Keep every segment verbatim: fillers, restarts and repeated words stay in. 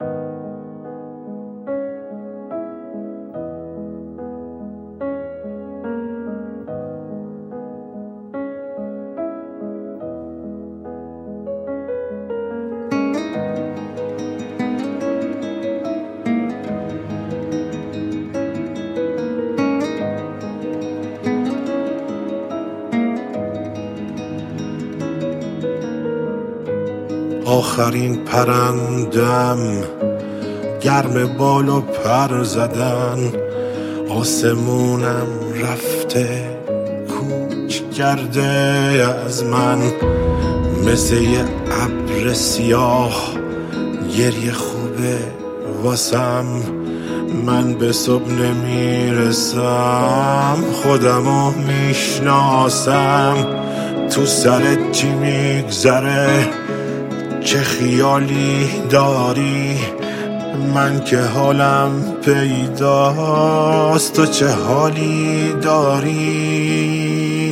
آخرین پرندم گرم بال و پر زدن، آسمونم رفته کوچ کرده از من، مثل یه ابر سیاه گریه خوبه واسم. من به صبح نمیرسم، خودمو میشناسم، تو سرت چی میگذره، چه خیالی داری، من که حالم پیداست، تو چه حالی داری.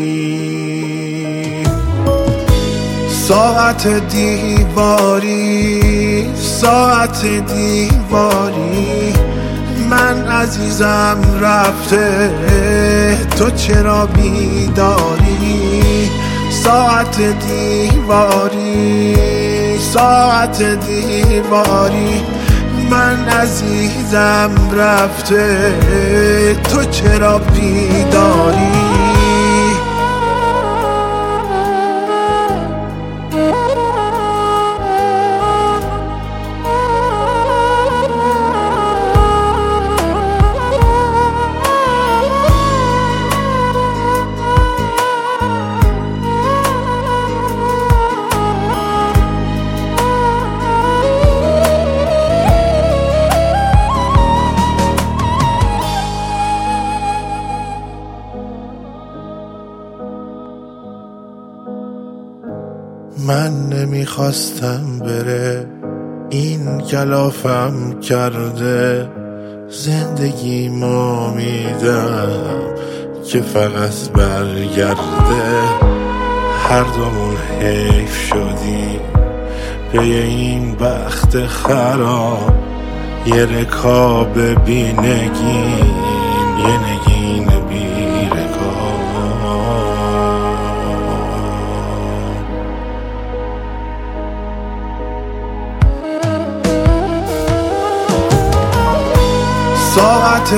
ساعت دیواری، ساعت دیواری، من عزیزم رفته، تو چرا بیداری. ساعت دیواری، ساعت دیواری، من عزیزم رفته، تو چرا بیداری. من نمیخواستم بره، این کلافم کرده، زندگی ما میدم که فقط برگرده. هر دومون حیف شدیم به این بخت خراب، یه رکاب بی نگین، یه نگین بی رکاب. ساعت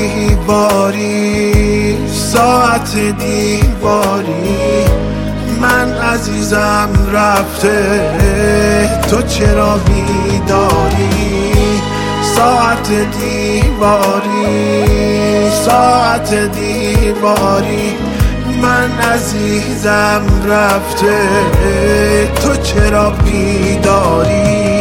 دیواری، ساعت دیواری، من عزیزم رفته، تو چرا بیداری. ساعت دیواری، ساعت دیواری، من عزیزم رفته، تو چرا بیداری.